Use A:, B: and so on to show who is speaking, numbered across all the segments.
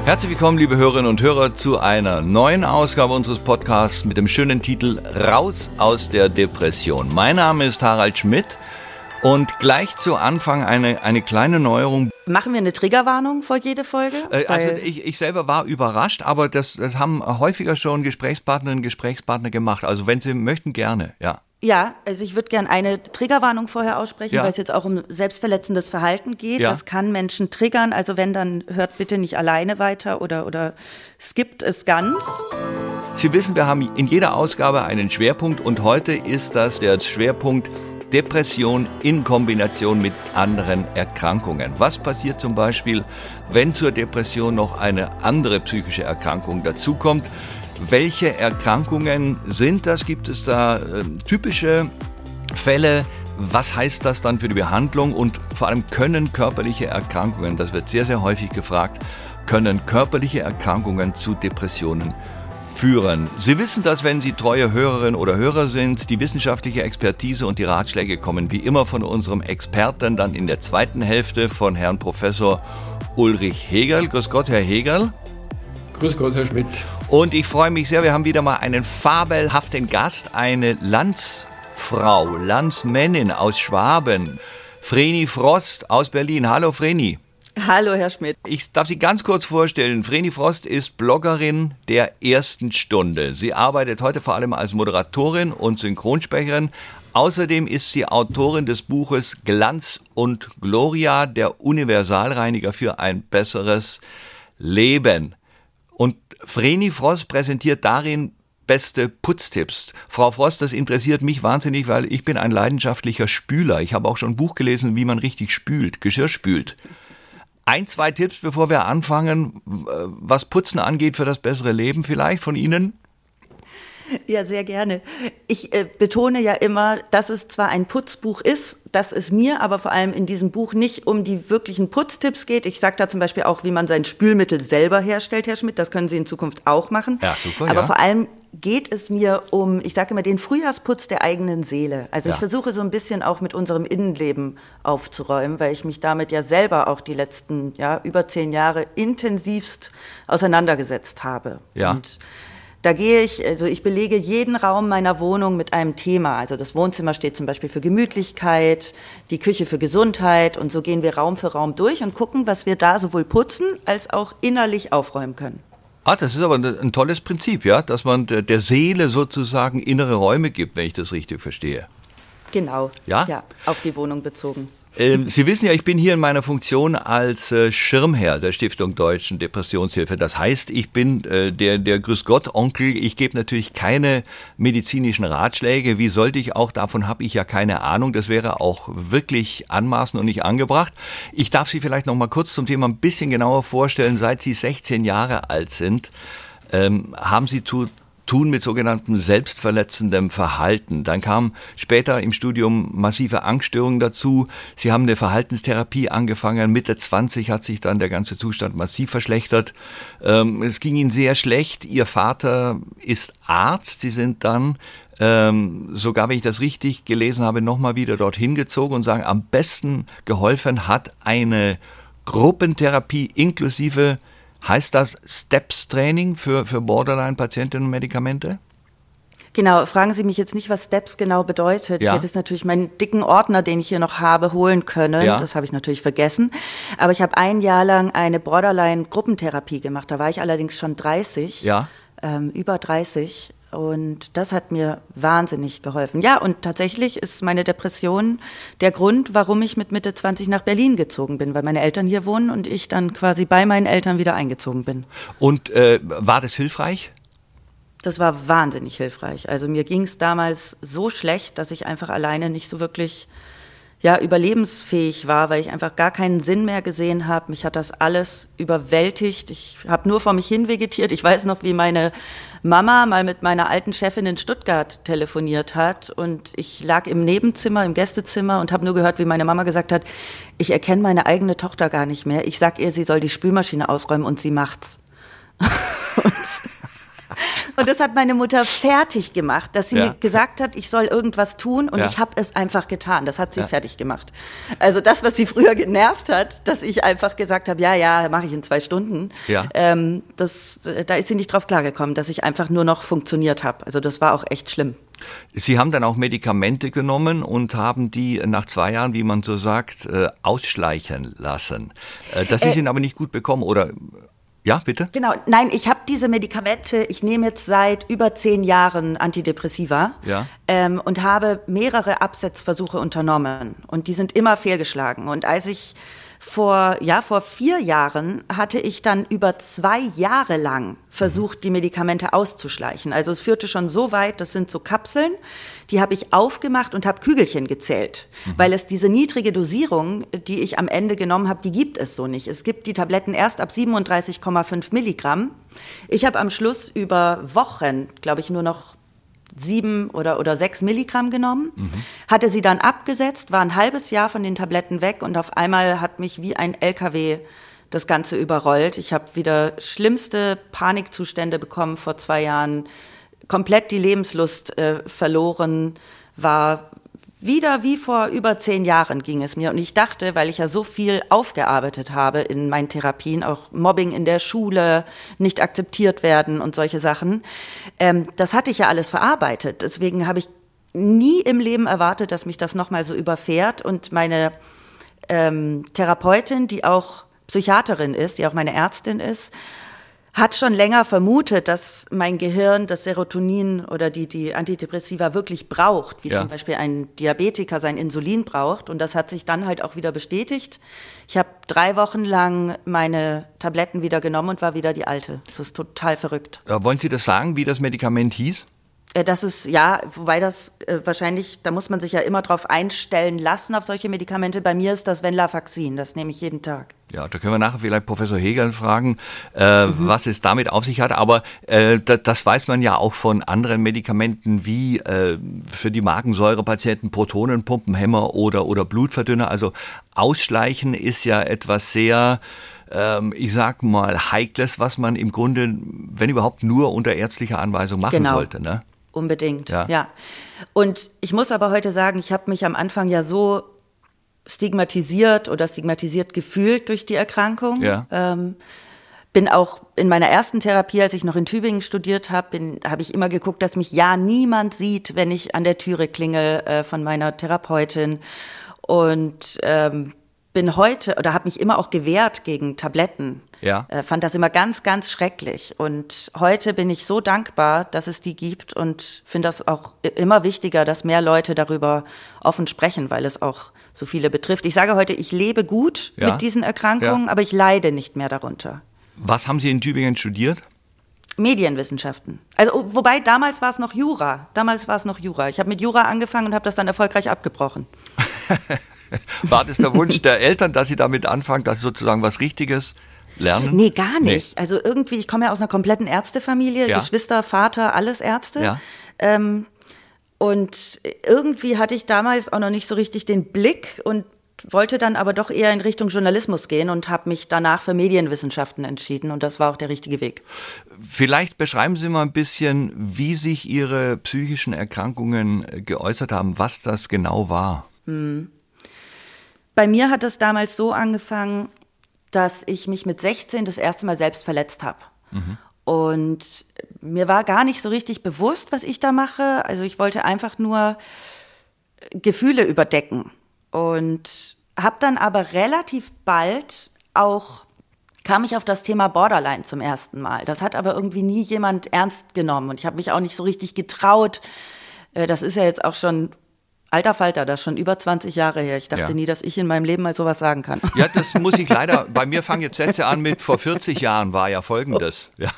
A: Herzlich willkommen, liebe Hörerinnen und Hörer, zu einer neuen Ausgabe unseres Podcasts mit dem schönen Titel Raus aus der Depression. Mein Name ist Harald Schmidt und gleich zu Anfang eine kleine Neuerung.
B: Machen wir eine Triggerwarnung vor jede Folge?
A: Also ich selber war überrascht, aber das haben häufiger schon Gesprächspartnerinnen und Gesprächspartner gemacht. Also wenn Sie möchten, gerne, ja.
B: Ja, also ich würde gerne eine Triggerwarnung vorher aussprechen, weil es jetzt auch um selbstverletzendes Verhalten geht. Ja. Das kann Menschen triggern, also wenn, dann hört bitte nicht alleine weiter oder skippt es ganz.
A: Sie wissen, wir haben in jeder Ausgabe einen Schwerpunkt und heute ist das der Schwerpunkt Depression in Kombination mit anderen Erkrankungen. Was passiert zum Beispiel, wenn zur Depression noch eine andere psychische Erkrankung dazukommt? Welche Erkrankungen sind das? Gibt es da typische Fälle? Was heißt das dann für die Behandlung? Und vor allem können körperliche Erkrankungen, das wird sehr, sehr häufig gefragt, können körperliche Erkrankungen zu Depressionen führen? Sie wissen das, wenn Sie treue Hörerin oder Hörer sind. Die wissenschaftliche Expertise und die Ratschläge kommen wie immer von unserem Experten, dann in der zweiten Hälfte von Herrn Professor Ulrich Hegerl. Grüß Gott, Herr Hegerl.
C: Grüß Gott, Herr Schmidt.
A: Und ich freue mich sehr, wir haben wieder mal einen fabelhaften Gast, eine Landsfrau, Landsmännin aus Schwaben, Vreni Frost aus Berlin. Hallo Vreni.
B: Hallo Herr Schmidt.
A: Ich darf Sie ganz kurz vorstellen. Vreni Frost ist Bloggerin der ersten Stunde. Sie arbeitet heute vor allem als Moderatorin und Synchronsprecherin. Außerdem ist sie Autorin des Buches Glanz und Gloria, der Universalreiniger für ein besseres Leben. Und Vreni Frost präsentiert darin beste Putztipps. Frau Frost, das interessiert mich wahnsinnig, weil ich bin ein leidenschaftlicher Spüler. Ich habe auch schon ein Buch gelesen, wie man richtig spült, Geschirr spült. 1, 2 Tipps, bevor wir anfangen, was Putzen angeht für das bessere Leben vielleicht von Ihnen?
B: Ja, sehr gerne. Ich betone ja immer, dass es zwar ein Putzbuch ist, dass es mir aber vor allem in diesem Buch nicht um die wirklichen Putztipps geht. Ich sage da zum Beispiel auch, wie man sein Spülmittel selber herstellt, Herr Schmidt. Das können Sie in Zukunft auch machen.
A: Ja, super,
B: aber
A: ja.
B: Vor allem geht es mir um, ich sage immer, den Frühjahrsputz der eigenen Seele. Also ich versuche so ein bisschen auch mit unserem Innenleben aufzuräumen, weil ich mich damit ja selber auch die letzten über 10 Jahre intensivst auseinandergesetzt habe.
A: Ja.
B: Und da ich belege jeden Raum meiner Wohnung mit einem Thema. Also das Wohnzimmer steht zum Beispiel für Gemütlichkeit, die Küche für Gesundheit und so gehen wir Raum für Raum durch und gucken, was wir da sowohl putzen als auch innerlich aufräumen können.
A: Das ist aber ein tolles Prinzip, ja, dass man der Seele sozusagen innere Räume gibt, wenn ich das richtig verstehe.
B: Genau,
A: ja,
B: auf die Wohnung bezogen.
A: Sie wissen ja, ich bin hier in meiner Funktion als Schirmherr der Stiftung Deutschen Depressionshilfe. Das heißt, ich bin der Grüß-Gott-Onkel. Ich gebe natürlich keine medizinischen Ratschläge. Wie sollte ich auch? Davon habe ich ja keine Ahnung. Das wäre auch wirklich anmaßend und nicht angebracht. Ich darf Sie vielleicht noch mal kurz zum Thema ein bisschen genauer vorstellen. Seit Sie 16 Jahre alt sind, haben Sie zu tun mit sogenanntem selbstverletzendem Verhalten. Dann kam später im Studium massive Angststörungen dazu. Sie haben eine Verhaltenstherapie angefangen. Mitte 20 hat sich dann der ganze Zustand massiv verschlechtert. Es ging Ihnen sehr schlecht. Ihr Vater ist Arzt. Sie sind dann, sogar wenn ich das richtig gelesen habe, nochmal wieder dorthin gezogen und sagen, am besten geholfen hat eine Gruppentherapie inklusive. Heißt das STEPS-Training für Borderline-Patientinnen und Medikamente?
B: Genau, fragen Sie mich jetzt nicht, was STEPS genau bedeutet.
A: Ja.
B: Ich hätte jetzt natürlich meinen dicken Ordner, den ich hier noch habe, holen können.
A: Ja.
B: Das habe ich natürlich vergessen. Aber ich habe 1 Jahr lang eine Borderline-Gruppentherapie gemacht. Da war ich allerdings schon 30, über 30. Und das hat mir wahnsinnig geholfen. Ja, und tatsächlich ist meine Depression der Grund, warum ich mit Mitte 20 nach Berlin gezogen bin, weil meine Eltern hier wohnen und ich dann quasi bei meinen Eltern wieder eingezogen bin.
A: Und war das hilfreich?
B: Das war wahnsinnig hilfreich. Also mir ging es damals so schlecht, dass ich einfach alleine nicht so wirklich überlebensfähig war, weil ich einfach gar keinen Sinn mehr gesehen habe. Mich hat das alles überwältigt. Ich habe nur vor mich hin vegetiert. Ich weiß noch, wie meine Mama mal mit meiner alten Chefin in Stuttgart telefoniert hat und ich lag im Nebenzimmer, im Gästezimmer und habe nur gehört, wie meine Mama gesagt hat, ich erkenne meine eigene Tochter gar nicht mehr. Ich sag ihr, sie soll die Spülmaschine ausräumen und sie macht's. Und das hat meine Mutter fertig gemacht, dass sie mir gesagt hat, ich soll irgendwas tun und ich habe es einfach getan. Das hat sie fertig gemacht. Also das, was sie früher genervt hat, dass ich einfach gesagt habe, ja, mache ich in 2 Stunden. Ja. Da ist sie nicht drauf klargekommen, dass ich einfach nur noch funktioniert habe. Also das war auch echt schlimm.
A: Sie haben dann auch Medikamente genommen und haben die nach 2 Jahren, wie man so sagt, ausschleichen lassen. Das ist Ihnen aber nicht gut bekommen, oder? Ja, bitte?
B: Genau, nein, ich habe diese Medikamente, ich nehme jetzt seit über 10 Jahren Antidepressiva und habe mehrere Absetzversuche unternommen und die sind immer fehlgeschlagen. Und als ich vor 4 Jahren hatte ich dann über 2 Jahre lang versucht, die Medikamente auszuschleichen. Also es führte schon so weit, das sind so Kapseln, die habe ich aufgemacht und habe Kügelchen gezählt, weil es diese niedrige Dosierung, die ich am Ende genommen habe, die gibt es so nicht. Es gibt die Tabletten erst ab 37,5 Milligramm. Ich habe am Schluss über Wochen, glaube ich, nur noch 7 oder 6 Milligramm genommen, hatte sie dann abgesetzt, war ein halbes Jahr von den Tabletten weg und auf einmal hat mich wie ein LKW das Ganze überrollt. Ich habe wieder schlimmste Panikzustände bekommen vor 2 Jahren, komplett die Lebenslust verloren, war wieder wie vor über 10 Jahren ging es mir. Und ich dachte, weil ich ja so viel aufgearbeitet habe in meinen Therapien, auch Mobbing in der Schule, nicht akzeptiert werden und solche Sachen, das hatte ich ja alles verarbeitet. Deswegen habe ich nie im Leben erwartet, dass mich das nochmal so überfährt. Und meine Therapeutin, die auch Psychiaterin ist, die auch meine Ärztin ist, hat schon länger vermutet, dass mein Gehirn das Serotonin oder die Antidepressiva wirklich braucht, wie zum Beispiel ein Diabetiker sein Insulin braucht. Und das hat sich dann halt auch wieder bestätigt. Ich habe 3 Wochen lang meine Tabletten wieder genommen und war wieder die alte. Das ist total verrückt.
A: Wollen Sie das sagen, wie das Medikament hieß?
B: Das ist, wobei das wahrscheinlich, da muss man sich ja immer drauf einstellen lassen auf solche Medikamente. Bei mir ist das Venlafaxin, das nehme ich jeden Tag. Ja,
A: da können wir nachher vielleicht Professor Hegel fragen, was es damit auf sich hat. Aber das weiß man ja auch von anderen Medikamenten wie für die Magensäurepatienten Protonenpumpenhemmer oder Blutverdünner. Also Ausschleichen ist ja etwas sehr, ich sag mal, Heikles, was man im Grunde, wenn überhaupt, nur unter ärztlicher Anweisung machen sollte, ne?
B: Unbedingt, ja. Und ich muss aber heute sagen, ich habe mich am Anfang ja so stigmatisiert gefühlt durch die Erkrankung. Ja. Bin auch in meiner ersten Therapie, als ich noch in Tübingen studiert habe, habe ich immer geguckt, dass mich niemand sieht, wenn ich an der Türe klingel von meiner Therapeutin. Und bin heute oder habe mich immer auch gewehrt gegen Tabletten. Ja. Fand das immer ganz, ganz schrecklich. Und heute bin ich so dankbar, dass es die gibt und finde das auch immer wichtiger, dass mehr Leute darüber offen sprechen, weil es auch so viele betrifft. Ich sage heute, ich lebe gut mit diesen Erkrankungen, aber ich leide nicht mehr darunter.
A: Was haben Sie in Tübingen studiert?
B: Medienwissenschaften. Also, wobei damals war es noch Jura. Ich habe mit Jura angefangen und habe das dann erfolgreich abgebrochen.
A: War das der Wunsch der Eltern, dass Sie damit anfangen, dass Sie sozusagen was Richtiges lernen?
B: Nee, gar nicht. Nee. Also irgendwie, ich komme ja aus einer kompletten Ärztefamilie, Geschwister, Vater, alles Ärzte. Ja. Und irgendwie hatte ich damals auch noch nicht so richtig den Blick und wollte dann aber doch eher in Richtung Journalismus gehen und habe mich danach für Medienwissenschaften entschieden und das war auch der richtige Weg.
A: Vielleicht beschreiben Sie mal ein bisschen, wie sich Ihre psychischen Erkrankungen geäußert haben, was das genau war.
B: Bei mir hat es damals so angefangen, dass ich mich mit 16 das erste Mal selbst verletzt habe. Und mir war gar nicht so richtig bewusst, was ich da mache. Also ich wollte einfach nur Gefühle überdecken. Und habe dann aber relativ bald kam ich auf das Thema Borderline zum ersten Mal. Das hat aber irgendwie nie jemand ernst genommen. Und ich habe mich auch nicht so richtig getraut. Das ist ja jetzt auch schon alter Falter, das ist schon über 20 Jahre her. Ich dachte nie, dass ich in meinem Leben mal sowas sagen kann.
A: Ja, das muss ich leider, bei mir fangen jetzt Sätze an mit, vor 40 Jahren war ja Folgendes. Ja,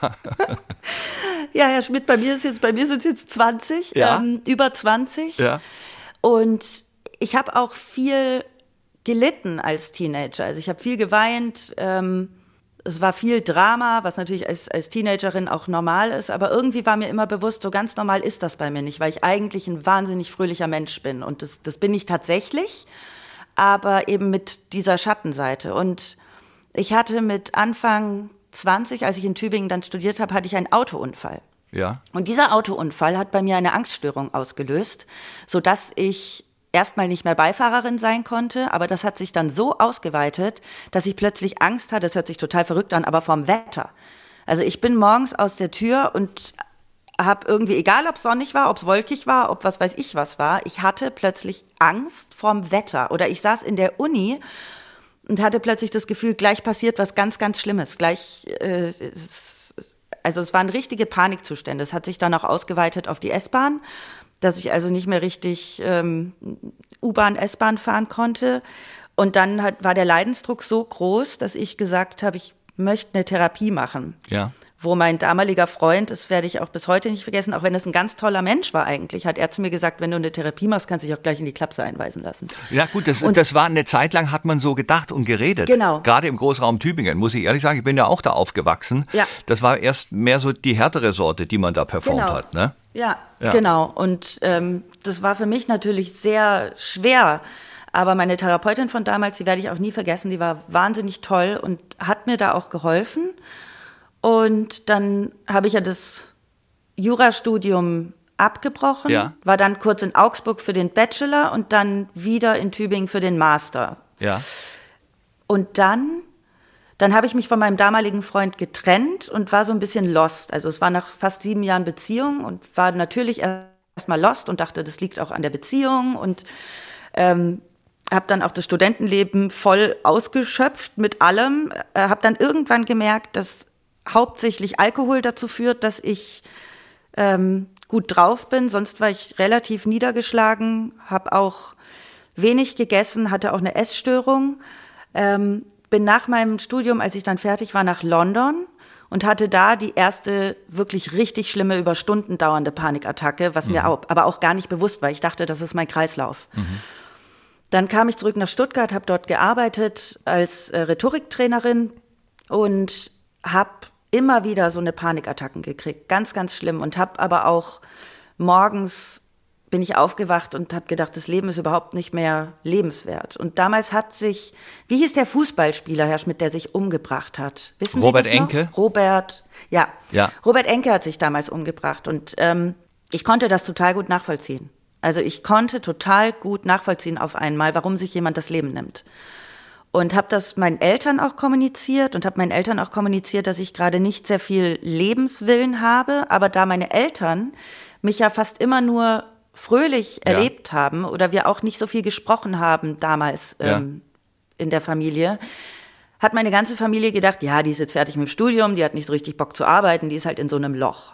B: Herr Schmidt, bei mir sind es jetzt 20, über 20. Ja. Und ich habe auch viel gelitten als Teenager. Also ich habe viel geweint, es war viel Drama, was natürlich als Teenagerin auch normal ist, aber irgendwie war mir immer bewusst, so ganz normal ist das bei mir nicht, weil ich eigentlich ein wahnsinnig fröhlicher Mensch bin und das bin ich tatsächlich, aber eben mit dieser Schattenseite. Und ich hatte mit Anfang 20, als ich in Tübingen dann studiert habe, hatte ich einen Autounfall.
A: Ja.
B: Und dieser Autounfall hat bei mir eine Angststörung ausgelöst, sodass ich erstmal nicht mehr Beifahrerin sein konnte, aber das hat sich dann so ausgeweitet, dass ich plötzlich Angst hatte, das hört sich total verrückt an, aber vom Wetter. Also ich bin morgens aus der Tür und habe irgendwie, egal ob es sonnig war, ob es wolkig war, ob was weiß ich was war, ich hatte plötzlich Angst vorm Wetter. Oder ich saß in der Uni und hatte plötzlich das Gefühl, gleich passiert was ganz, ganz Schlimmes. Also es waren richtige Panikzustände. Es hat sich dann auch ausgeweitet auf die S-Bahn, dass ich also nicht mehr richtig U-Bahn, S-Bahn fahren konnte. Und dann war der Leidensdruck so groß, dass ich gesagt habe, ich möchte eine Therapie machen.
A: Ja.
B: Wo mein damaliger Freund, das werde ich auch bis heute nicht vergessen, auch wenn es ein ganz toller Mensch war eigentlich, hat er zu mir gesagt, wenn du eine Therapie machst, kannst du dich auch gleich in die Klapse einweisen lassen.
A: Ja gut, das war eine Zeit lang, hat man so gedacht und geredet.
B: Genau.
A: Gerade im Großraum Tübingen, muss ich ehrlich sagen, ich bin ja auch da aufgewachsen.
B: Ja.
A: Das war erst mehr so die härtere Sorte, die man da performt hat, ne?
B: Ja, genau. Und das war für mich natürlich sehr schwer. Aber meine Therapeutin von damals, die werde ich auch nie vergessen, die war wahnsinnig toll und hat mir da auch geholfen. Und dann habe ich ja das Jurastudium abgebrochen, war dann kurz in Augsburg für den Bachelor und dann wieder in Tübingen für den Master.
A: Ja. Und
B: dann habe ich mich von meinem damaligen Freund getrennt und war so ein bisschen lost. Also es war nach fast 7 Jahren Beziehung und war natürlich erstmal lost und dachte, das liegt auch an der Beziehung und habe dann auch das Studentenleben voll ausgeschöpft mit allem. Habe dann irgendwann gemerkt, dass hauptsächlich Alkohol dazu führt, dass ich gut drauf bin. Sonst war ich relativ niedergeschlagen, habe auch wenig gegessen, hatte auch eine Essstörung. Bin nach meinem Studium, als ich dann fertig war, nach London und hatte da die erste wirklich richtig schlimme, über Stunden dauernde Panikattacke, was mir aber auch gar nicht bewusst war. Ich dachte, das ist mein Kreislauf. Dann kam ich zurück nach Stuttgart, habe dort gearbeitet als Rhetoriktrainerin und habe immer wieder so eine Panikattacken gekriegt, ganz, ganz schlimm. Und habe aber auch morgens bin ich aufgewacht und habe gedacht, das Leben ist überhaupt nicht mehr lebenswert. Und damals hat sich, wie hieß der Fußballspieler, Herr Schmidt, der sich umgebracht hat? Wissen
A: Robert
B: Sie das noch?
A: Enke?
B: Robert Enke hat sich damals umgebracht. Und ich konnte das total gut nachvollziehen. Also ich konnte total gut nachvollziehen auf einmal, warum sich jemand das Leben nimmt. Und habe das meinen Eltern auch kommuniziert und habe meinen Eltern auch kommuniziert, dass ich gerade nicht sehr viel Lebenswillen habe. Aber da meine Eltern mich ja fast immer nur fröhlich erlebt haben oder wir auch nicht so viel gesprochen haben damals in der Familie, hat meine ganze Familie gedacht, ja, die ist jetzt fertig mit dem Studium, die hat nicht so richtig Bock zu arbeiten, die ist halt in so einem Loch.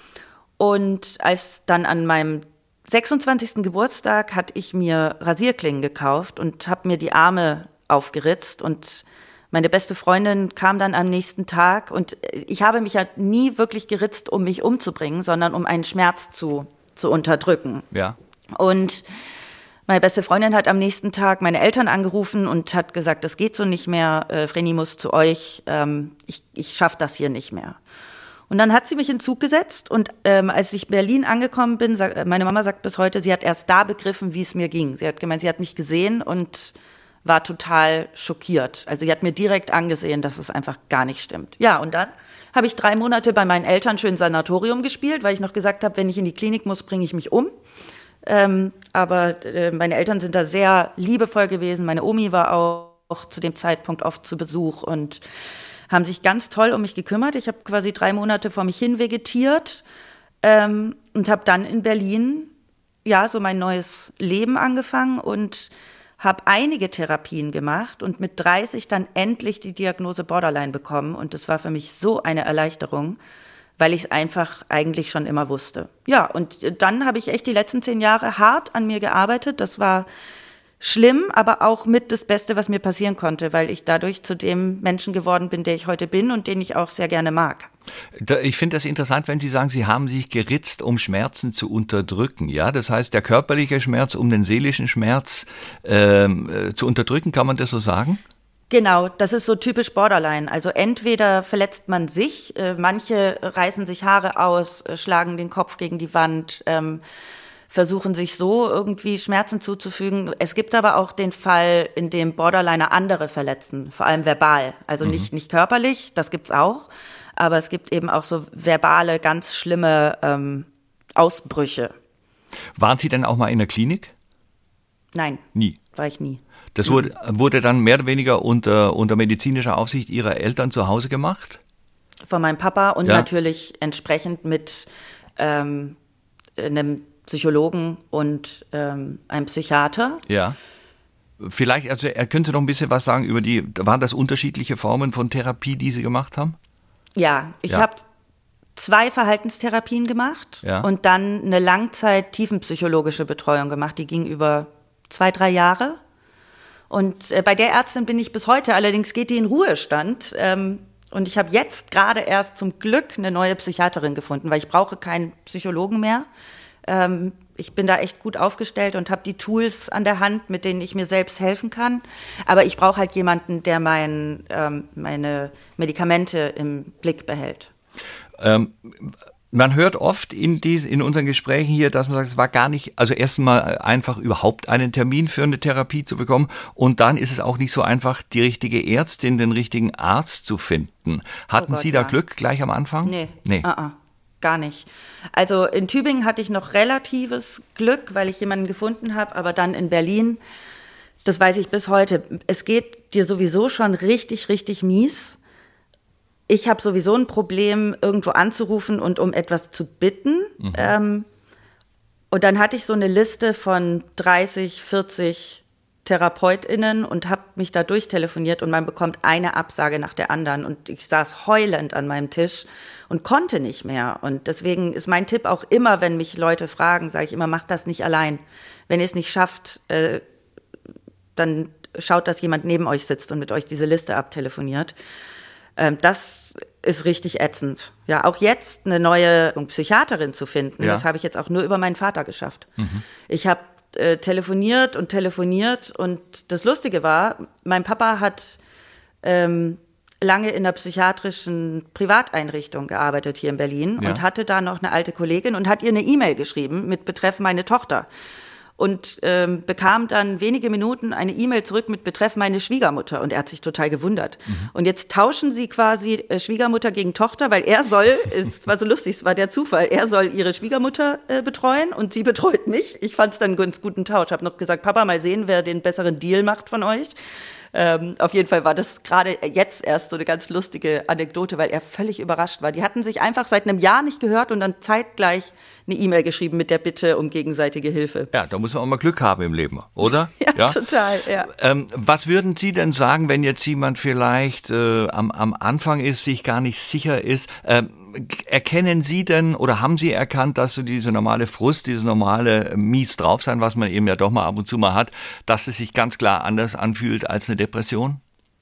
B: Und als dann an meinem 26. Geburtstag hatte ich mir Rasierklingen gekauft und habe mir die Arme aufgeritzt und meine beste Freundin kam dann am nächsten Tag und ich habe mich ja nie wirklich geritzt, um mich umzubringen, sondern um einen Schmerz zu unterdrücken. Ja. Und meine beste Freundin hat am nächsten Tag meine Eltern angerufen und hat gesagt, das geht so nicht mehr, Vreni muss zu euch, ich schaffe das hier nicht mehr. Und dann hat sie mich in den Zug gesetzt und als ich in Berlin angekommen bin, meine Mama sagt bis heute, sie hat erst da begriffen, wie es mir ging. Sie hat gemeint, sie hat mich gesehen und war total schockiert. Also sie hat mir direkt angesehen, dass es einfach gar nicht stimmt. Ja, und dann habe ich 3 Monate bei meinen Eltern schön Sanatorium gespielt, weil ich noch gesagt habe, wenn ich in die Klinik muss, bringe ich mich um. Aber meine Eltern sind da sehr liebevoll gewesen. Meine Omi war auch zu dem Zeitpunkt oft zu Besuch und haben sich ganz toll um mich gekümmert. Ich habe quasi 3 Monate vor mich hin vegetiert und habe dann in Berlin so mein neues Leben angefangen und habe einige Therapien gemacht und mit 30 dann endlich die Diagnose Borderline bekommen. Und das war für mich so eine Erleichterung, weil ich es einfach eigentlich schon immer wusste. Ja, und dann habe ich echt die letzten 10 Jahre hart an mir gearbeitet. Das war schlimm, aber auch mit das Beste, was mir passieren konnte, weil ich dadurch zu dem Menschen geworden bin, der ich heute bin und den ich auch sehr gerne mag.
A: Ich finde das interessant, wenn Sie sagen, Sie haben sich geritzt, um Schmerzen zu unterdrücken. Ja, das heißt, der körperliche Schmerz, um den seelischen Schmerz zu unterdrücken, kann man das so sagen?
B: Genau, das ist so typisch Borderline. Also entweder verletzt man sich, manche reißen sich Haare aus, schlagen den Kopf gegen die Wand, versuchen sich so irgendwie Schmerzen zuzufügen. Es gibt aber auch den Fall, in dem Borderliner andere verletzen, vor allem verbal. Also nicht körperlich, das gibt's auch, aber es gibt eben auch so verbale, ganz schlimme Ausbrüche.
A: Waren Sie denn auch mal in der Klinik?
B: Nein,
A: Nie.
B: war ich nie.
A: Das wurde dann mehr oder weniger unter medizinischer Aufsicht Ihrer Eltern zu Hause gemacht?
B: Von meinem Papa und
A: Ja.
B: natürlich entsprechend mit einem Psychologen und einem Psychiater.
A: Ja. Vielleicht, also können Sie noch ein bisschen was sagen über waren das unterschiedliche Formen von Therapie, die Sie gemacht haben?
B: Ja, ich
A: Ja.
B: habe 2 Verhaltenstherapien gemacht
A: Ja.
B: und dann eine Langzeit-tiefenpsychologische Betreuung gemacht. Die ging über 2-3 Jahre. Und bei der Ärztin bin ich bis heute, allerdings geht die in Ruhestand. Und ich habe jetzt gerade erst zum Glück eine neue Psychiaterin gefunden, weil ich brauche keinen Psychologen mehr. Ich bin da echt gut aufgestellt und habe die Tools an der Hand, mit denen ich mir selbst helfen kann. Aber ich brauche halt jemanden, der meine Medikamente im Blick behält.
A: Man hört oft in unseren Gesprächen hier, dass man sagt, es war gar nicht, also erstmal einfach überhaupt einen Termin für eine Therapie zu bekommen und dann ist es auch nicht so einfach, die richtige Ärztin, den richtigen Arzt zu finden. Hatten
B: Oh Gott,
A: Sie da
B: ja.
A: Glück gleich am Anfang?
B: Nee. Gar nicht. Also in Tübingen hatte ich noch relatives Glück, weil ich jemanden gefunden habe, aber dann in Berlin, das weiß ich bis heute, es geht dir sowieso schon richtig, richtig mies. Ich habe sowieso ein Problem, irgendwo anzurufen und um etwas zu bitten. Und dann hatte ich so eine Liste von 30, 40 TherapeutInnen und habe mich da durchtelefoniert und man bekommt eine Absage nach der anderen. Und ich saß heulend an meinem Tisch und konnte nicht mehr. Und deswegen ist mein Tipp auch immer, wenn mich Leute fragen, sage ich immer, macht das nicht allein. Wenn ihr es nicht schafft, dann schaut, dass jemand neben euch sitzt und mit euch diese Liste abtelefoniert. Das ist richtig ätzend. Ja, auch jetzt eine neue Psychiaterin zu finden,
A: Ja.
B: das habe ich jetzt auch nur über meinen Vater geschafft. Ich habe telefoniert und das Lustige war, mein Papa hat lange in einer psychiatrischen Privateinrichtung gearbeitet hier in Berlin
A: Ja.
B: und hatte da noch eine alte Kollegin und hat ihr eine E-Mail geschrieben mit Betreff meine Tochter. Und bekam dann wenige Minuten eine E-Mail zurück mit Betreff meine Schwiegermutter. Und er hat sich total gewundert. Und jetzt tauschen sie quasi Schwiegermutter gegen Tochter, weil es war so lustig, es war der Zufall, er soll ihre Schwiegermutter betreuen und sie betreut mich. Ich fand es dann einen ganz guten Tausch. Habe noch gesagt, Papa, mal sehen, wer den besseren Deal macht von euch. Auf jeden Fall war das gerade jetzt erst so eine ganz lustige Anekdote, weil er völlig überrascht war. Die hatten sich einfach seit einem Jahr nicht gehört und dann zeitgleich eine E-Mail geschrieben mit der Bitte um gegenseitige Hilfe.
A: Ja, da muss man auch mal Glück haben im Leben, oder?
B: Ja, total, ja.
A: Was würden Sie denn sagen, wenn jetzt jemand vielleicht am Anfang ist, sich gar nicht sicher ist? Erkennen Sie denn oder haben Sie erkannt, dass so diese normale Frust, dieses normale mies drauf sein, was man eben ja doch mal ab und zu mal hat, dass es sich ganz klar anders anfühlt als eine Depression?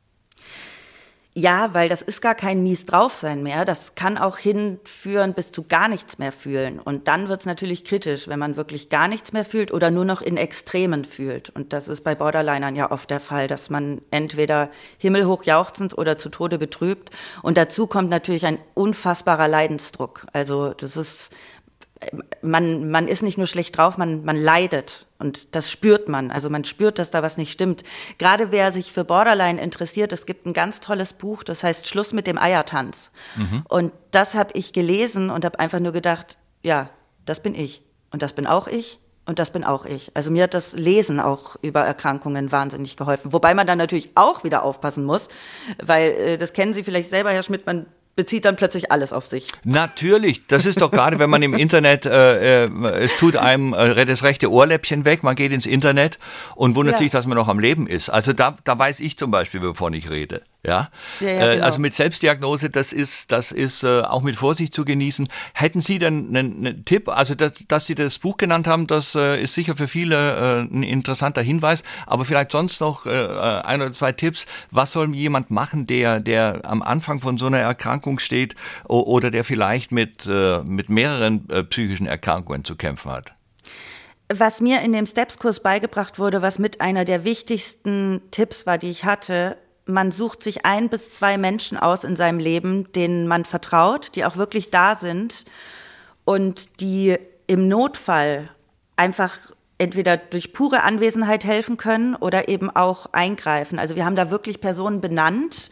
B: Ja, weil das ist gar kein mies draufsein mehr. Das kann auch hinführen bis zu gar nichts mehr fühlen. Und dann wird's natürlich kritisch, wenn man wirklich gar nichts mehr fühlt oder nur noch in Extremen fühlt. Und das ist bei Borderlinern ja oft der Fall, dass man entweder himmelhoch jauchzend oder zu Tode betrübt. Und dazu kommt natürlich ein unfassbarer Leidensdruck. Also das ist, man ist nicht nur schlecht drauf, man leidet. Und das spürt man. Also man spürt, dass da was nicht stimmt. Gerade wer sich für Borderline interessiert, es gibt ein ganz tolles Buch, das heißt Schluss mit dem Eiertanz. Und das habe ich gelesen und habe einfach nur gedacht, ja, das bin ich. Und das bin auch ich. Und das bin auch ich. Also mir hat das Lesen auch über Erkrankungen wahnsinnig geholfen. Wobei man dann natürlich auch wieder aufpassen muss, weil das kennen Sie vielleicht selber, Herr Schmidt, man bezieht dann plötzlich alles auf sich.
A: Natürlich, das ist doch gerade, wenn man im Internet, es tut einem das rechte Ohrläppchen weg, man geht ins Internet und wundert sich, dass man noch am Leben ist. Also da weiß ich zum Beispiel, wovon ich rede. Ja,
B: genau.
A: Also mit Selbstdiagnose, das ist auch mit Vorsicht zu genießen. Hätten Sie denn einen Tipp? Also dass Sie das Buch genannt haben, das ist sicher für viele ein interessanter Hinweis. Aber vielleicht sonst noch ein oder zwei Tipps. Was soll jemand machen, der am Anfang von so einer Erkrankung steht oder der vielleicht mit mehreren psychischen Erkrankungen zu kämpfen hat?
B: Was mir in dem Steps-Kurs beigebracht wurde, was mit einer der wichtigsten Tipps war, die ich hatte: Man sucht sich 1 bis 2 Menschen aus in seinem Leben, denen man vertraut, die auch wirklich da sind und die im Notfall einfach entweder durch pure Anwesenheit helfen können oder eben auch eingreifen. Also wir haben da wirklich Personen benannt,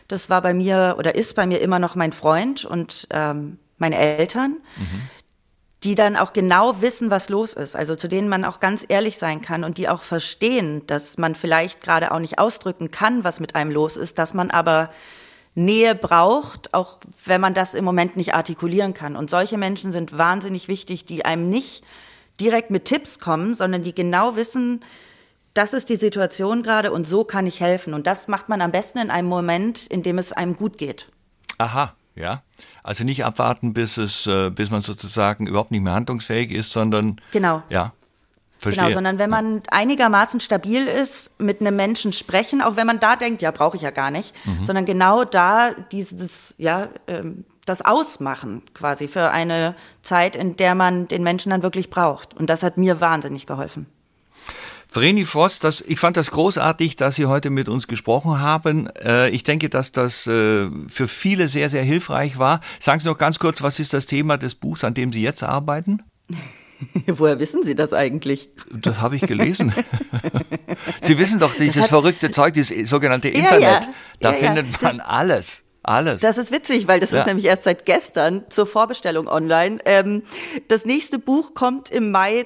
B: Das war bei mir oder ist bei mir immer noch mein Freund und meine Eltern, die dann auch genau wissen, was los ist. Also zu denen man auch ganz ehrlich sein kann und die auch verstehen, dass man vielleicht gerade auch nicht ausdrücken kann, was mit einem los ist, dass man aber Nähe braucht, auch wenn man das im Moment nicht artikulieren kann. Und solche Menschen sind wahnsinnig wichtig, die einem nicht direkt mit Tipps kommen, sondern die genau wissen, das ist die Situation gerade und so kann ich helfen. Und das macht man am besten in einem Moment, in dem es einem gut geht.
A: Aha, ja. Also nicht abwarten, bis man sozusagen überhaupt nicht mehr handlungsfähig ist, sondern
B: genau.
A: Ja. Verstehe.
B: Genau, sondern wenn man einigermaßen stabil ist, mit einem Menschen sprechen, auch wenn man da denkt, ja, brauche ich ja gar nicht, sondern genau da das Ausmachen quasi für eine Zeit, in der man den Menschen dann wirklich braucht. Und das hat mir wahnsinnig geholfen.
A: Vreni Frost, ich fand das großartig, dass Sie heute mit uns gesprochen haben. Ich denke, dass das für viele sehr, sehr hilfreich war. Sagen Sie noch ganz kurz, was ist das Thema des Buchs, an dem Sie jetzt arbeiten?
B: Woher wissen Sie das eigentlich?
A: Das habe ich gelesen. Sie wissen doch, dieses verrückte Zeug, dieses sogenannte Internet, da findet man alles. Alles.
B: Das ist witzig, weil das ist nämlich erst seit gestern zur Vorbestellung online. Das nächste Buch kommt im Mai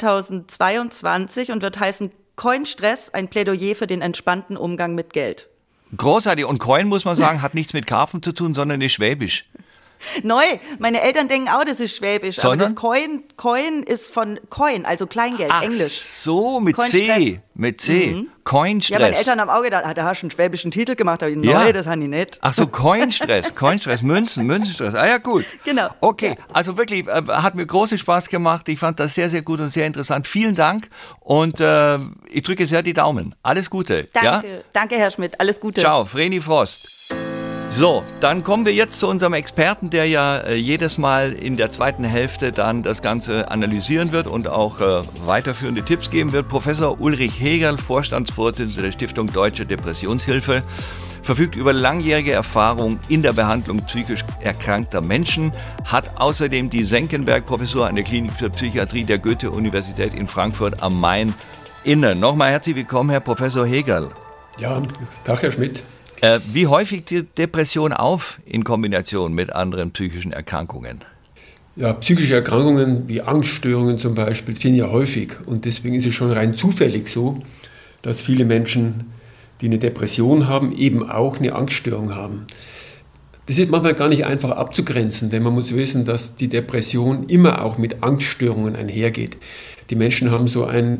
B: 2022 und wird heißen Coinstress, ein Plädoyer für den entspannten Umgang mit Geld.
A: Großartig. Und Coin, muss man sagen, hat nichts mit Karpfen zu tun, sondern ist schwäbisch.
B: Neu, meine Eltern denken auch, das ist schwäbisch,
A: sondern?
B: Aber das Coin ist von Coin, also Kleingeld, Englisch.
A: Ach so, mit C. Coinstress.
B: Ja, meine Eltern haben auch gedacht, da hast du einen schwäbischen Titel gemacht, aber neu, das haben die nicht.
A: Ach so, Coinstress, Münzenstress. Ah ja, gut.
B: Genau.
A: Okay, also wirklich, hat mir großen Spaß gemacht. Ich fand das sehr, sehr gut und sehr interessant. Vielen Dank und ich drücke sehr die Daumen. Alles Gute.
B: Danke, Danke, Herr Schmidt. Alles Gute.
A: Ciao, Vreni Frost. So, dann kommen wir jetzt zu unserem Experten, der ja jedes Mal in der zweiten Hälfte dann das Ganze analysieren wird und auch weiterführende Tipps geben wird. Professor Ulrich Hegerl, Vorstandsvorsitzender der Stiftung Deutsche Depressionshilfe, verfügt über langjährige Erfahrung in der Behandlung psychisch erkrankter Menschen, hat außerdem die Senckenberg-Professur an der Klinik für Psychiatrie der Goethe-Universität in Frankfurt am Main inne. Nochmal herzlich willkommen, Herr Professor Hegerl.
C: Ja, Tag, Herr Schmidt.
A: Wie häufig tritt Depression auf in Kombination mit anderen psychischen Erkrankungen?
C: Ja, psychische Erkrankungen wie Angststörungen zum Beispiel sind ja häufig und deswegen ist es schon rein zufällig so, dass viele Menschen, die eine Depression haben, eben auch eine Angststörung haben. Das ist manchmal gar nicht einfach abzugrenzen, denn man muss wissen, dass die Depression immer auch mit Angststörungen einhergeht. Die Menschen haben so ein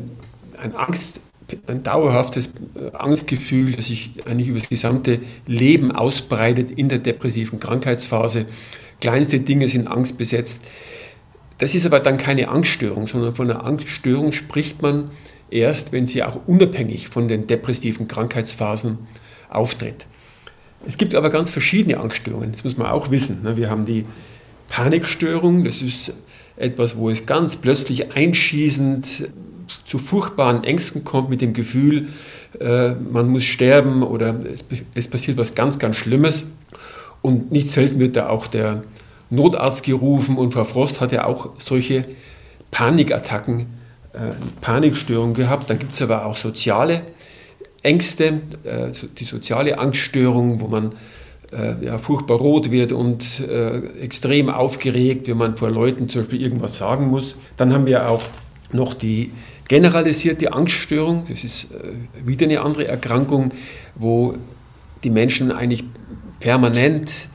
C: dauerhaftes Angstgefühl, das sich eigentlich über das gesamte Leben ausbreitet in der depressiven Krankheitsphase. Kleinste Dinge sind angstbesetzt. Das ist aber dann keine Angststörung, sondern von einer Angststörung spricht man erst, wenn sie auch unabhängig von den depressiven Krankheitsphasen auftritt. Es gibt aber ganz verschiedene Angststörungen, das muss man auch wissen. Wir haben die Panikstörung, das ist etwas, wo es ganz plötzlich einschießend zu furchtbaren Ängsten kommt mit dem Gefühl, man muss sterben oder es passiert was ganz, ganz Schlimmes. Und nicht selten wird da auch der Notarzt gerufen und Frau Frost hat ja auch solche Panikattacken, Panikstörungen gehabt. Dann gibt es aber auch soziale Ängste, die soziale Angststörung, wo man furchtbar rot wird und extrem aufgeregt, wenn man vor Leuten zum Beispiel irgendwas sagen muss. Dann haben wir auch noch die generalisierte Angststörung, das ist wieder eine andere Erkrankung, wo die Menschen eigentlich permanent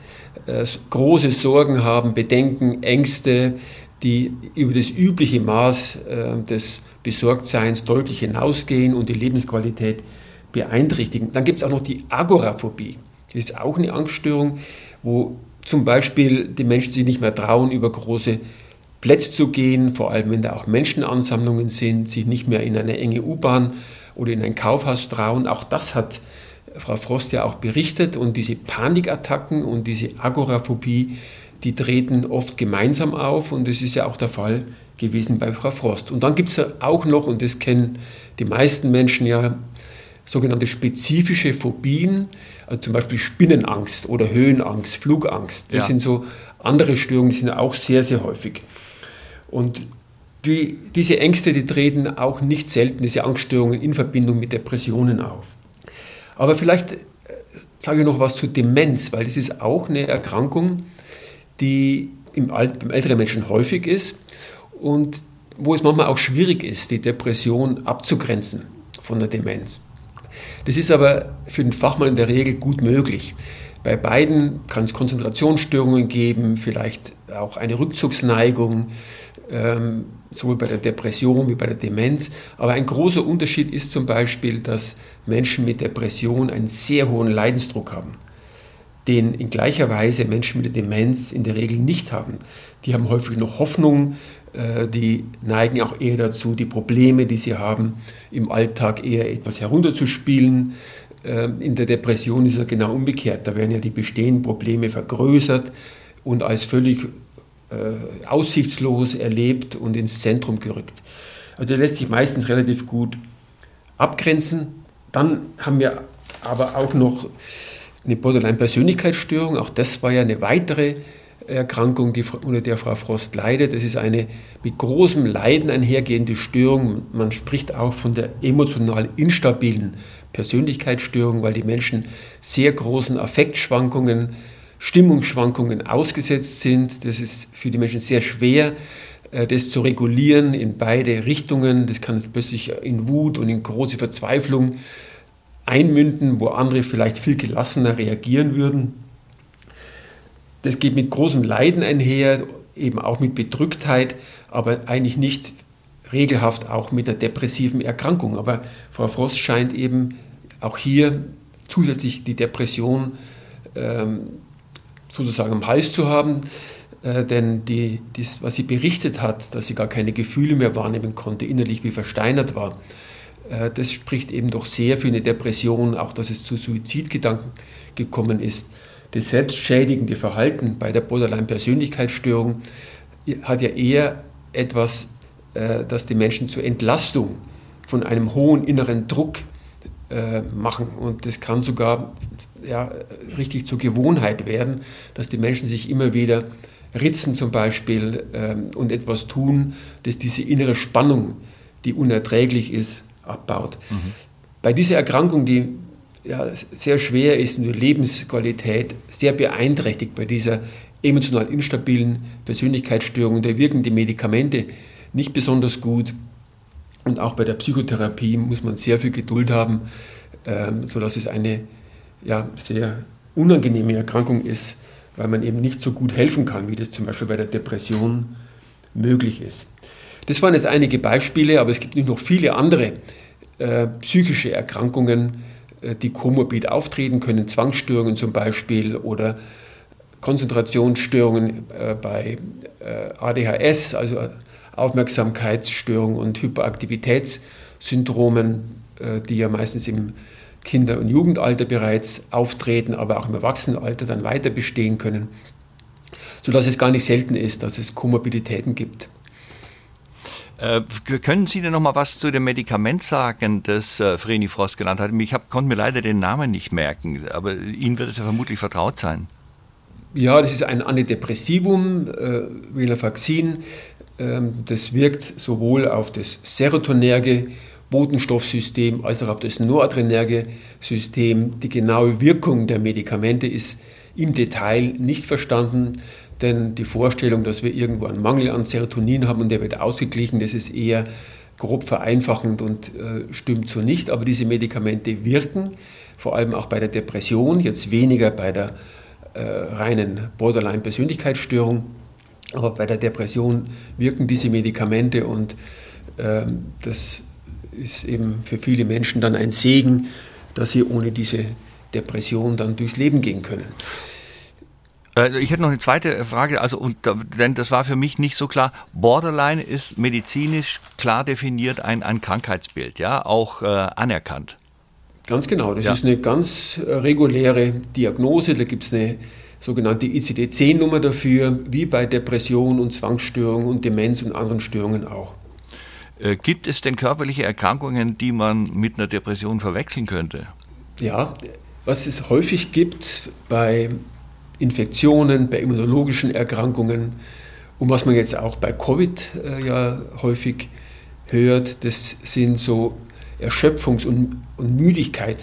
C: große Sorgen haben, Bedenken, Ängste, die über das übliche Maß des Besorgtseins deutlich hinausgehen und die Lebensqualität beeinträchtigen. Dann gibt es auch noch die Agoraphobie. Das ist auch eine Angststörung, wo zum Beispiel die Menschen sich nicht mehr trauen, über große Plätze zu gehen, vor allem wenn da auch Menschenansammlungen sind, sich nicht mehr in eine enge U-Bahn oder in ein Kaufhaus trauen. Auch das hat Frau Frost ja auch berichtet und diese Panikattacken und diese Agoraphobie, die treten oft gemeinsam auf und das ist ja auch der Fall gewesen bei Frau Frost. Und dann gibt es auch noch, und das kennen die meisten Menschen ja, sogenannte spezifische Phobien, also zum Beispiel Spinnenangst oder Höhenangst, Flugangst. Das sind so andere Störungen, die sind auch sehr, sehr häufig. Und diese Ängste, die treten auch nicht selten, diese Angststörungen in Verbindung mit Depressionen auf. Aber vielleicht sage ich noch was zu Demenz, weil das ist auch eine Erkrankung, die beim älteren Menschen häufig ist und wo es manchmal auch schwierig ist, die Depression abzugrenzen von der Demenz. Das ist aber für den Fachmann in der Regel gut möglich. Bei beiden kann es Konzentrationsstörungen geben, vielleicht auch eine Rückzugsneigung, sowohl bei der Depression wie bei der Demenz. Aber ein großer Unterschied ist zum Beispiel, dass Menschen mit Depression einen sehr hohen Leidensdruck haben, den in gleicher Weise Menschen mit der Demenz in der Regel nicht haben. Die haben häufig noch Hoffnung, die neigen auch eher dazu, die Probleme, die sie haben, im Alltag eher etwas herunterzuspielen. In der Depression ist es genau umgekehrt. Da werden ja die bestehenden Probleme vergrößert und als völlig aussichtslos erlebt und ins Zentrum gerückt. Also der lässt sich meistens relativ gut abgrenzen. Dann haben wir aber auch noch eine Borderline-Persönlichkeitsstörung. Auch das war ja eine weitere Erkrankung, unter der Frau Frost leidet. Das ist eine mit großem Leiden einhergehende Störung. Man spricht auch von der emotional instabilen Persönlichkeitsstörung, weil die Menschen sehr großen Affektschwankungen, Stimmungsschwankungen ausgesetzt sind. Das ist für die Menschen sehr schwer, das zu regulieren in beide Richtungen. Das kann jetzt plötzlich in Wut und in große Verzweiflung einmünden, wo andere vielleicht viel gelassener reagieren würden. Das geht mit großem Leiden einher, eben auch mit Bedrücktheit, aber eigentlich nicht regelhaft auch mit einer depressiven Erkrankung. Aber Frau Frost scheint eben auch hier zusätzlich die Depression sozusagen am Hals zu haben, denn was sie berichtet hat, dass sie gar keine Gefühle mehr wahrnehmen konnte, innerlich wie versteinert war, das spricht eben doch sehr für eine Depression, auch dass es zu Suizidgedanken gekommen ist. Das selbstschädigende Verhalten bei der Borderline-Persönlichkeitsstörung hat ja eher etwas, das die Menschen zur Entlastung von einem hohen inneren Druck machen. Und das kann sogar richtig zur Gewohnheit werden, dass die Menschen sich immer wieder ritzen zum Beispiel und etwas tun, das diese innere Spannung, die unerträglich ist, abbaut. Mhm. Bei dieser Erkrankung, die sehr schwer ist und die Lebensqualität sehr beeinträchtigt bei dieser emotional instabilen Persönlichkeitsstörung, da wirken die Medikamente nicht besonders gut und auch bei der Psychotherapie muss man sehr viel Geduld haben, sodass es eine sehr unangenehme Erkrankung ist, weil man eben nicht so gut helfen kann, wie das zum Beispiel bei der Depression möglich ist. Das waren jetzt einige Beispiele, aber es gibt noch viele andere psychische Erkrankungen, die komorbid auftreten können, Zwangsstörungen zum Beispiel oder Konzentrationsstörungen bei ADHS, also Aufmerksamkeitsstörungen und Hyperaktivitätssyndromen, die ja meistens im Kinder- und Jugendalter bereits auftreten, aber auch im Erwachsenenalter dann weiter bestehen können, sodass es gar nicht selten ist, dass es Komorbiditäten gibt.
A: Können Sie denn noch mal was zu dem Medikament sagen, das Vreni Frost genannt hat? Ich konnte mir leider den Namen nicht merken, aber Ihnen wird es ja vermutlich vertraut sein.
C: Ja, das ist ein Antidepressivum, Venlafaxin. Das wirkt sowohl auf das serotonerge Botenstoffsystem als auch auf das noradrenerge System. Die genaue Wirkung der Medikamente ist im Detail nicht verstanden. Denn die Vorstellung, dass wir irgendwo einen Mangel an Serotonin haben und der wird ausgeglichen, das ist eher grob vereinfachend und stimmt so nicht. Aber diese Medikamente wirken, vor allem auch bei der Depression, jetzt weniger bei der reinen Borderline-Persönlichkeitsstörung. Aber bei der Depression wirken diese Medikamente und das ist eben für viele Menschen dann ein Segen, dass sie ohne diese Depression dann durchs Leben gehen können.
A: Ich hätte noch eine zweite Frage, denn das war für mich nicht so klar. Borderline ist medizinisch klar definiert ein Krankheitsbild, ja, auch anerkannt.
C: Ganz genau, das ist eine ganz reguläre Diagnose, da gibt es eine sogenannte ICD-10-Nummer dafür, wie bei Depression und Zwangsstörungen und Demenz und anderen Störungen auch.
A: Gibt es denn körperliche Erkrankungen, die man mit einer Depression verwechseln könnte?
C: Ja, was es häufig gibt bei Infektionen, bei immunologischen Erkrankungen und was man jetzt auch bei Covid häufig hört, das sind so Erschöpfungs- und Müdigkeitssymptome.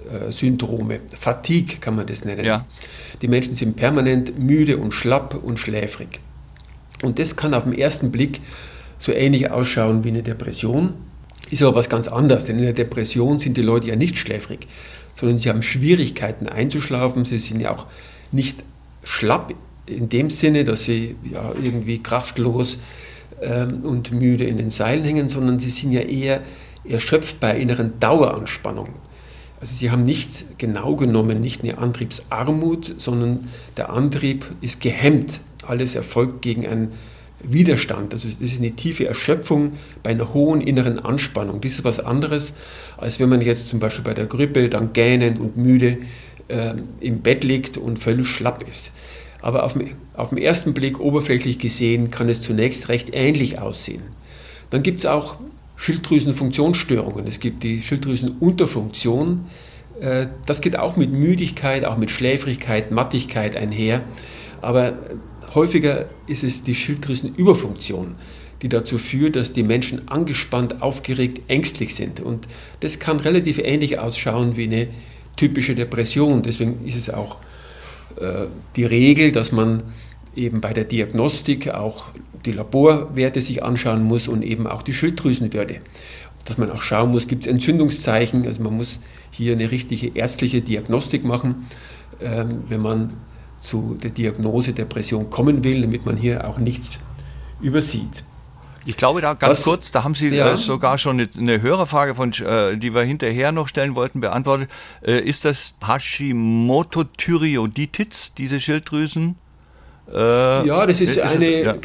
C: Syndrome. Fatigue kann man das nennen.
A: Ja.
C: Die Menschen sind permanent müde und schlapp und schläfrig. Und das kann auf den ersten Blick so ähnlich ausschauen wie eine Depression, ist aber was ganz anderes, denn in der Depression sind die Leute ja nicht schläfrig, sondern sie haben Schwierigkeiten einzuschlafen, sie sind ja auch nicht schlapp in dem Sinne, dass sie ja irgendwie kraftlos und müde in den Seilen hängen, sondern sie sind ja eher erschöpft bei inneren Daueranspannung. Also sie haben nicht genau genommen nicht eine Antriebsarmut, sondern der Antrieb ist gehemmt. Alles erfolgt gegen einen Widerstand. Also das ist eine tiefe Erschöpfung bei einer hohen inneren Anspannung. Das ist was anderes, als wenn man jetzt zum Beispiel bei der Grippe dann gähnend und müde im Bett liegt und völlig schlapp ist. Aber auf den ersten Blick oberflächlich gesehen kann es zunächst recht ähnlich aussehen. Dann gibt es auch Schilddrüsenfunktionsstörungen. Es gibt die Schilddrüsenunterfunktion. Das geht auch mit Müdigkeit, auch mit Schläfrigkeit, Mattigkeit einher. Aber häufiger ist es die Schilddrüsenüberfunktion, die dazu führt, dass die Menschen angespannt, aufgeregt, ängstlich sind. Und das kann relativ ähnlich ausschauen wie eine typische Depression. Deswegen ist es auch die Regel, dass man eben bei der Diagnostik auch die Laborwerte sich anschauen muss und eben auch die Schilddrüsenwerte. Dass man auch schauen muss, gibt es Entzündungszeichen, also man muss hier eine richtige ärztliche Diagnostik machen, wenn man zu der Diagnose Depression kommen will, damit man hier auch nichts übersieht.
A: Ich glaube, da ganz kurz, da haben Sie sogar schon eine Hörerfrage, die wir hinterher noch stellen wollten, beantwortet. Ist das Hashimoto-Thyreoiditis, diese Schilddrüsen?
C: Ja, das ist eine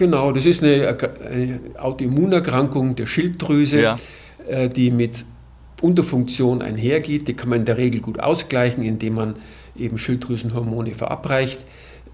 C: Autoimmunerkrankung der Schilddrüse, die mit Unterfunktion einhergeht. Die kann man in der Regel gut ausgleichen, indem man eben Schilddrüsenhormone verabreicht.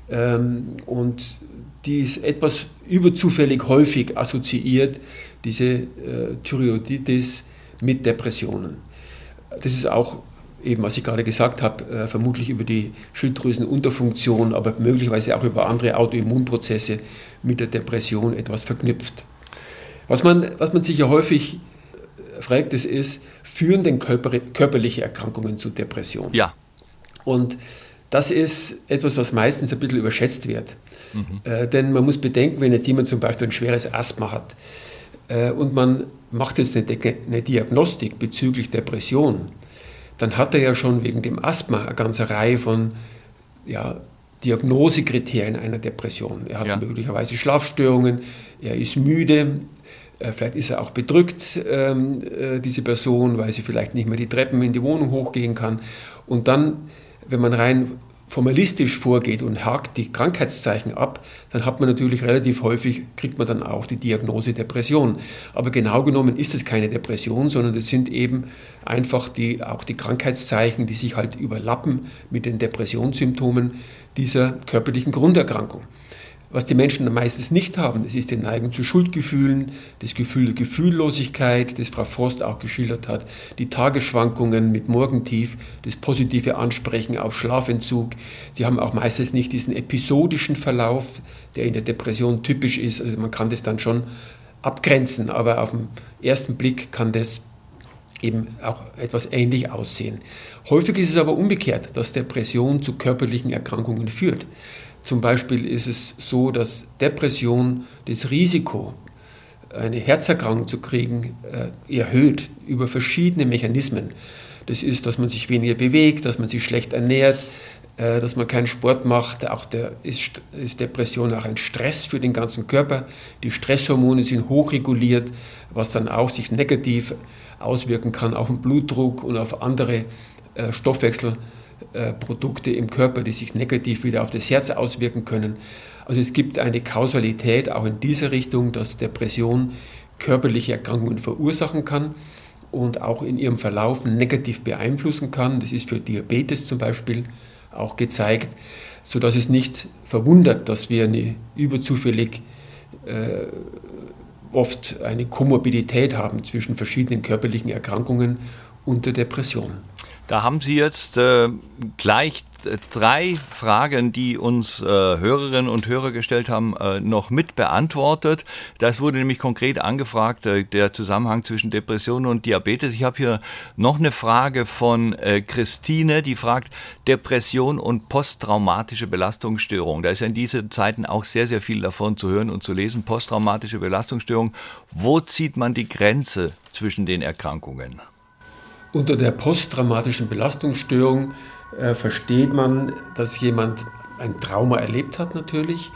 C: Und die ist etwas überzufällig häufig assoziiert, diese Thyreoiditis, mit Depressionen. Das ist auch eben, was ich gerade gesagt habe, vermutlich über die Schilddrüsenunterfunktion, aber möglicherweise auch über andere Autoimmunprozesse mit der Depression etwas verknüpft. Was man sich ja häufig fragt, ist, führen denn körperliche Erkrankungen zu Depressionen?
A: Ja.
C: Und das ist etwas, was meistens ein bisschen überschätzt wird. Denn man muss bedenken, wenn jetzt jemand zum Beispiel ein schweres Asthma hat und man macht jetzt eine Diagnostik bezüglich Depression, dann hat er ja schon wegen dem Asthma eine ganze Reihe von Diagnosekriterien einer Depression. Er hat möglicherweise Schlafstörungen, er ist müde, vielleicht ist er auch bedrückt, diese Person, weil sie vielleicht nicht mehr die Treppen in die Wohnung hochgehen kann. Und dann, wenn man rein formalistisch vorgeht und hakt die Krankheitszeichen ab, dann hat man natürlich relativ häufig, kriegt man dann auch die Diagnose Depression. Aber genau genommen ist es keine Depression, sondern das sind eben einfach auch die Krankheitszeichen, die sich halt überlappen mit den Depressionssymptomen dieser körperlichen Grunderkrankung. Was die Menschen meistens nicht haben, das ist die Neigung zu Schuldgefühlen, das Gefühl der Gefühllosigkeit, das Frau Frost auch geschildert hat, die Tagesschwankungen mit Morgentief, das positive Ansprechen auf Schlafentzug. Sie haben auch meistens nicht diesen episodischen Verlauf, der in der Depression typisch ist. Also man kann das dann schon abgrenzen, aber auf den ersten Blick kann das eben auch etwas ähnlich aussehen. Häufig ist es aber umgekehrt, dass Depression zu körperlichen Erkrankungen führt. Zum Beispiel ist es so, dass Depression das Risiko, eine Herzerkrankung zu kriegen, erhöht über verschiedene Mechanismen. Das ist, dass man sich weniger bewegt, dass man sich schlecht ernährt, dass man keinen Sport macht. Auch ist Depression auch ein Stress für den ganzen Körper. Die Stresshormone sind hochreguliert, was dann auch sich negativ auswirken kann auf den Blutdruck und auf andere Stoffwechselprodukte im Körper, die sich negativ wieder auf das Herz auswirken können. Also es gibt eine Kausalität auch in dieser Richtung, dass Depression körperliche Erkrankungen verursachen kann und auch in ihrem Verlauf negativ beeinflussen kann. Das ist für Diabetes zum Beispiel auch gezeigt, sodass es nicht verwundert, dass wir überzufällig oft eine Komorbidität haben zwischen verschiedenen körperlichen Erkrankungen und der Depression.
A: Da haben Sie jetzt gleich 3 Fragen, die uns Hörerinnen und Hörer gestellt haben, noch mit beantwortet. Das wurde nämlich konkret angefragt, der Zusammenhang zwischen Depressionen und Diabetes. Ich habe hier noch eine Frage von Christine, die fragt, Depression und posttraumatische Belastungsstörung. Da ist ja in diesen Zeiten auch sehr, sehr viel davon zu hören und zu lesen. Posttraumatische Belastungsstörung, wo zieht man die Grenze zwischen den Erkrankungen?
C: Unter der posttraumatischen Belastungsstörung versteht man, dass jemand ein Trauma erlebt hat natürlich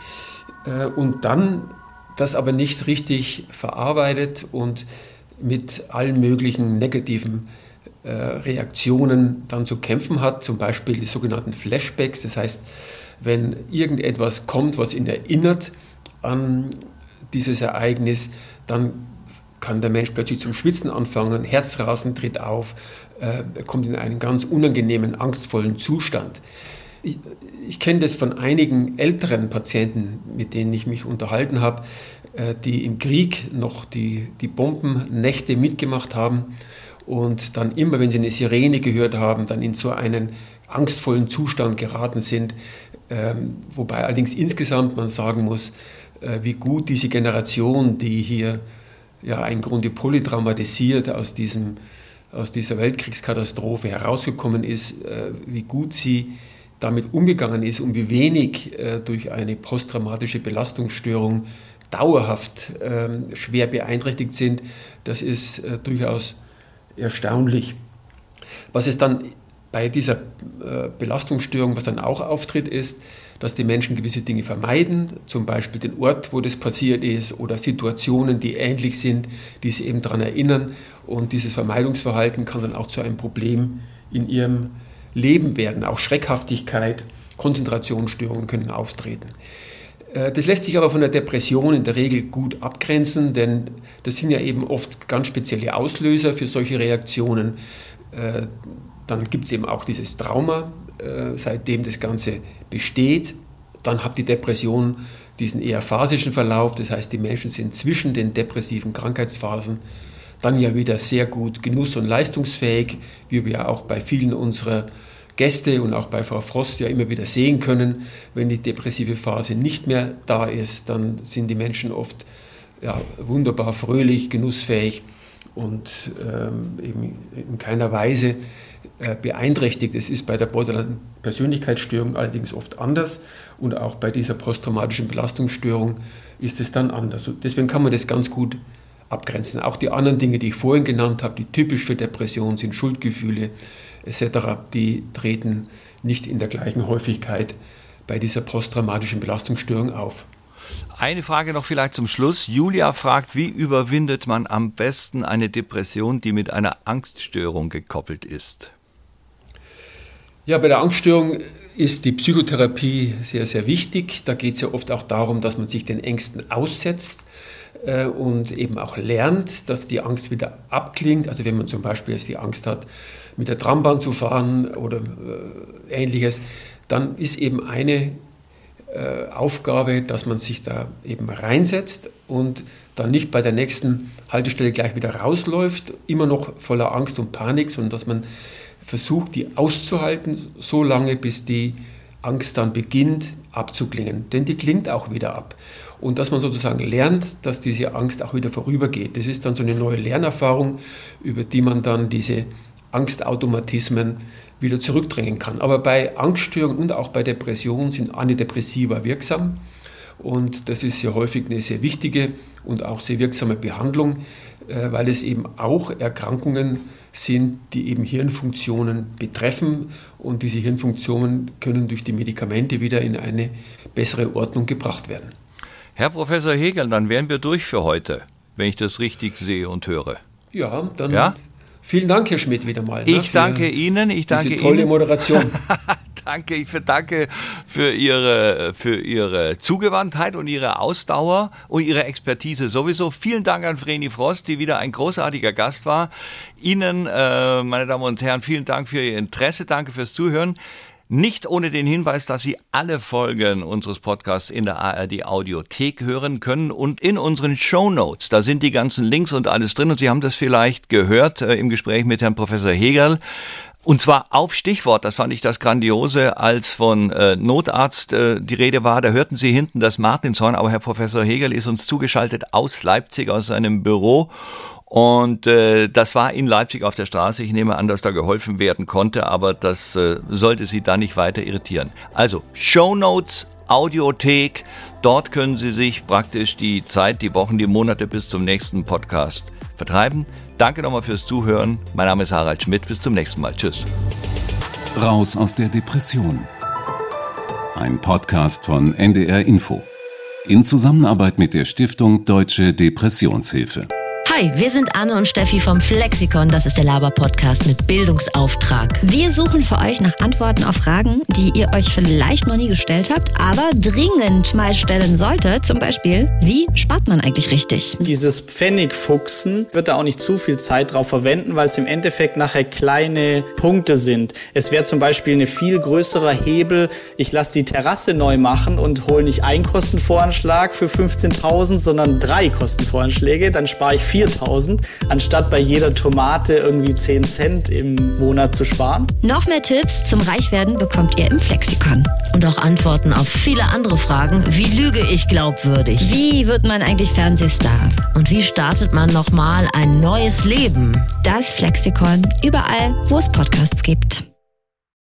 C: und dann das aber nicht richtig verarbeitet und mit allen möglichen negativen Reaktionen dann zu kämpfen hat, zum Beispiel die sogenannten Flashbacks, das heißt, wenn irgendetwas kommt, was ihn erinnert an dieses Ereignis, dann kann der Mensch plötzlich zum Schwitzen anfangen, Herzrasen tritt auf, er kommt in einen ganz unangenehmen, angstvollen Zustand. Ich kenne das von einigen älteren Patienten, mit denen ich mich unterhalten habe, die im Krieg noch die Bombennächte mitgemacht haben und dann immer, wenn sie eine Sirene gehört haben, dann in so einen angstvollen Zustand geraten sind, wobei allerdings insgesamt man sagen muss, wie gut diese Generation, die hier ja im Grunde polytraumatisiert aus dieser Weltkriegskatastrophe herausgekommen ist, wie gut sie damit umgegangen ist und wie wenig durch eine posttraumatische Belastungsstörung dauerhaft schwer beeinträchtigt sind, das ist durchaus erstaunlich. Was es dann bei dieser Belastungsstörung, was dann auch auftritt, ist, dass die Menschen gewisse Dinge vermeiden, zum Beispiel den Ort, wo das passiert ist oder Situationen, die ähnlich sind, die sie eben daran erinnern. Und dieses Vermeidungsverhalten kann dann auch zu einem Problem in ihrem Leben werden. Auch Schreckhaftigkeit, Konzentrationsstörungen können auftreten. Das lässt sich aber von der Depression in der Regel gut abgrenzen, denn das sind ja eben oft ganz spezielle Auslöser für solche Reaktionen. Dann gibt es eben auch dieses Trauma, seitdem das Ganze besteht. Dann hat die Depression diesen eher phasischen Verlauf, das heißt, die Menschen sind zwischen den depressiven Krankheitsphasen dann ja wieder sehr gut genuss- und leistungsfähig, wie wir ja auch bei vielen unserer Gäste und auch bei Frau Frost ja immer wieder sehen können. Wenn die depressive Phase nicht mehr da ist, dann sind die Menschen oft ja, wunderbar fröhlich, genussfähig und eben in keiner Weise beeinträchtigt. Es ist bei der Borderline-Persönlichkeitsstörung allerdings oft anders und auch bei dieser posttraumatischen Belastungsstörung ist es dann anders. Und deswegen kann man das ganz gut abgrenzen. Auch die anderen Dinge, die ich vorhin genannt habe, die typisch für Depressionen sind, Schuldgefühle etc., die treten nicht in der gleichen Häufigkeit bei dieser posttraumatischen Belastungsstörung auf.
A: Eine Frage noch vielleicht zum Schluss. Julia fragt, wie überwindet man am besten eine Depression, die mit einer Angststörung gekoppelt ist?
C: Ja, bei der Angststörung ist die Psychotherapie sehr, sehr wichtig. Da geht es ja oft auch darum, dass man sich den Ängsten aussetzt und eben auch lernt, dass die Angst wieder abklingt. Also wenn man zum Beispiel jetzt die Angst hat, mit der Trambahn zu fahren oder Ähnliches, dann ist eben eine Aufgabe, dass man sich da eben reinsetzt und dann nicht bei der nächsten Haltestelle gleich wieder rausläuft, immer noch voller Angst und Panik, sondern dass man versucht, die auszuhalten, so lange, bis die Angst dann beginnt abzuklingen. Denn die klingt auch wieder ab. Und dass man sozusagen lernt, dass diese Angst auch wieder vorübergeht. Das ist dann so eine neue Lernerfahrung, über die man dann diese Angstautomatismen wieder zurückdrängen kann. Aber bei Angststörungen und auch bei Depressionen sind Antidepressiva wirksam. Und das ist sehr häufig eine sehr wichtige und auch sehr wirksame Behandlung, weil es eben auch Erkrankungen sind, die eben Hirnfunktionen betreffen. Und diese Hirnfunktionen können durch die Medikamente wieder in eine bessere Ordnung gebracht werden.
A: Herr Professor Hegel, dann wären wir durch für heute, wenn ich das richtig sehe und höre.
C: Ja, dann vielen Dank, Herr Schmidt, wieder mal.
A: Ich danke Ihnen. Ich danke
C: diese tolle
A: Ihnen.
C: Moderation.
A: Danke, ich danke für Ihre Zugewandtheit und Ihre Ausdauer und Ihre Expertise sowieso. Vielen Dank an Vreni Frost, die wieder ein großartiger Gast war. Ihnen, meine Damen und Herren, vielen Dank für Ihr Interesse. Danke fürs Zuhören. Nicht ohne den Hinweis, dass Sie alle Folgen unseres Podcasts in der ARD Audiothek hören können und in unseren Shownotes. Da sind die ganzen Links und alles drin und Sie haben das vielleicht gehört im Gespräch mit Herrn Professor Hegel. Und zwar auf Stichwort, das fand ich das Grandiose, als von Notarzt die Rede war, da hörten Sie hinten das Martinshorn, aber Herr Professor Hegel ist uns zugeschaltet aus Leipzig, aus seinem Büro. Und das war in Leipzig auf der Straße. Ich nehme an, dass da geholfen werden konnte, aber das sollte Sie da nicht weiter irritieren. Also Shownotes, Audiothek, dort können Sie sich praktisch die Zeit, die Wochen, die Monate bis zum nächsten Podcast vertreiben. Danke nochmal fürs Zuhören. Mein Name ist Harald Schmidt. Bis zum nächsten Mal. Tschüss.
D: Raus aus der Depression. Ein Podcast von NDR Info. In Zusammenarbeit mit der Stiftung Deutsche Depressionshilfe.
E: Hi, wir sind Anne und Steffi vom Flexikon. Das ist der Laber-Podcast mit Bildungsauftrag.
F: Wir suchen für euch nach Antworten auf Fragen, die ihr euch vielleicht noch nie gestellt habt, aber dringend mal stellen solltet. Zum Beispiel, wie spart man eigentlich richtig?
G: Dieses Pfennigfuchsen wird da auch nicht zu viel Zeit drauf verwenden, weil es im Endeffekt nachher kleine Punkte sind. Es wäre zum Beispiel eine viel größere Hebel, ich lasse die Terrasse neu machen und hole nicht einen Kostenvoranschlag für 15.000, sondern 3 Kostenvoranschläge. Dann spare ich 4.000, anstatt bei jeder Tomate irgendwie 10 Cent im Monat zu sparen.
F: Noch mehr Tipps zum Reichwerden bekommt ihr im Flexikon.
E: Und auch Antworten auf viele andere Fragen. Wie lüge ich glaubwürdig?
F: Wie wird man eigentlich Fernsehstar?
E: Und wie startet man nochmal ein neues Leben?
F: Das Flexikon, überall, wo es Podcasts gibt.